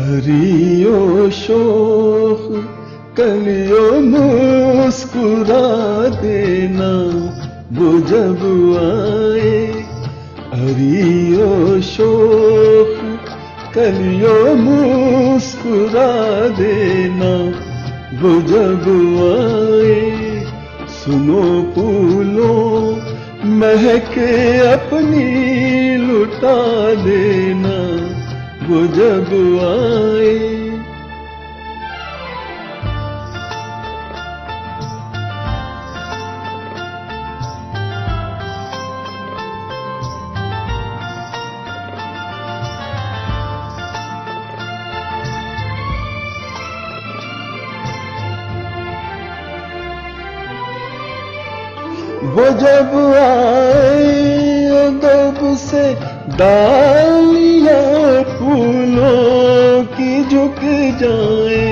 हरियो शोख कलियो मुस्कुरा देना वो जब आए। हरियो शोख कलियो मुस्कुरा देना वो जब आए। सुनो फूलों महके अपनी लुटा देना वो जब आए। वो जब आए अदब से डालियां फूलों की झुक जाए।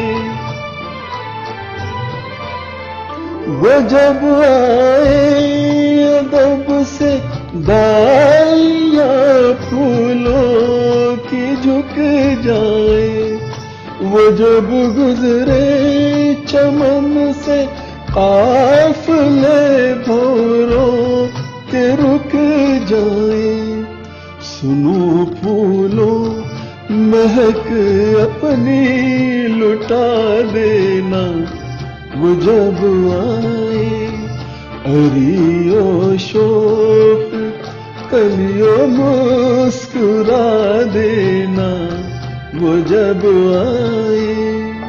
वो जब आए अदब से डालियां फूलों की झुक जाए। वो जब गुजरे चमन से काफिले भौरों के रुक जाए। सुनो फूलों महक अपनी लुटा देना वो जब आए। हरियो शोख कलियो मुस्कुरा देना वो जब आए।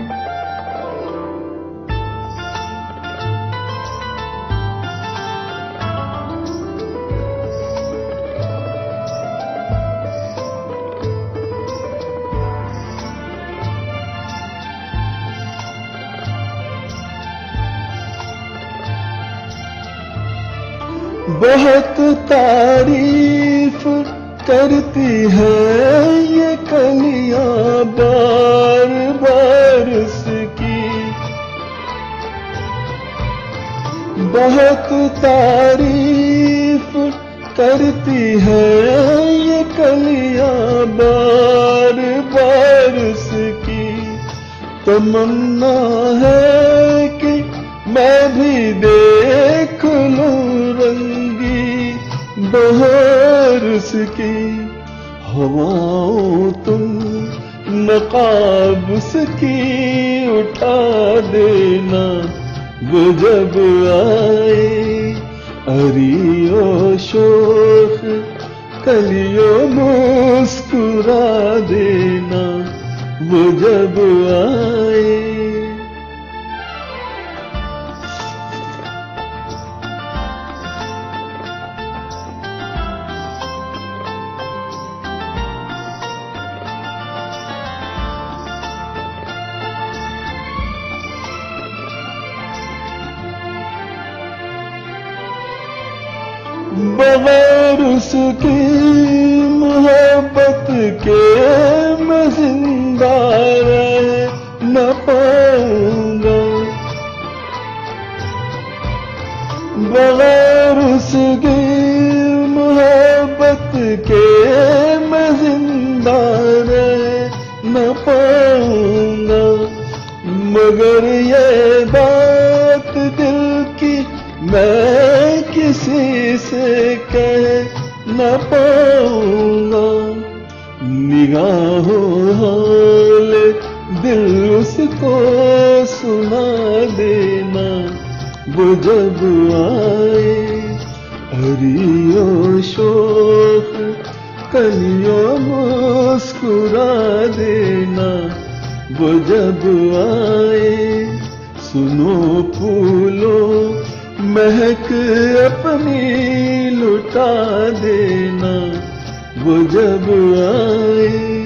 बहुत तारीफ करती है ये कलियां बार बार उसकी। बहुत तारीफ करती है ये कलियां बार बार उसकी। तमन्ना है कि मैं भी देख लूं रंगी बहार उसकी। हवाओं तुम नकाब उसकी उठा देना वो जब आए। हरियो शोख कलियो मुस्कुरा देना वो जब आए। बगैर उसकी मोहब्बत के मैं जिंदा रह न पाऊंगा। बगैर उसकी मोहब्बत के मैं जिंदा रह न पाऊंगा। मगर ये बात दिल की मैं किसी से कह न पाऊंगा। निगाहों हाल दिल उसको सुना देना वो जब आए। हरियो शोख कलियो मुस्कुरा देना वो जब आए। सुनो फूलों महक अपनी लुटा देना वो जब आए।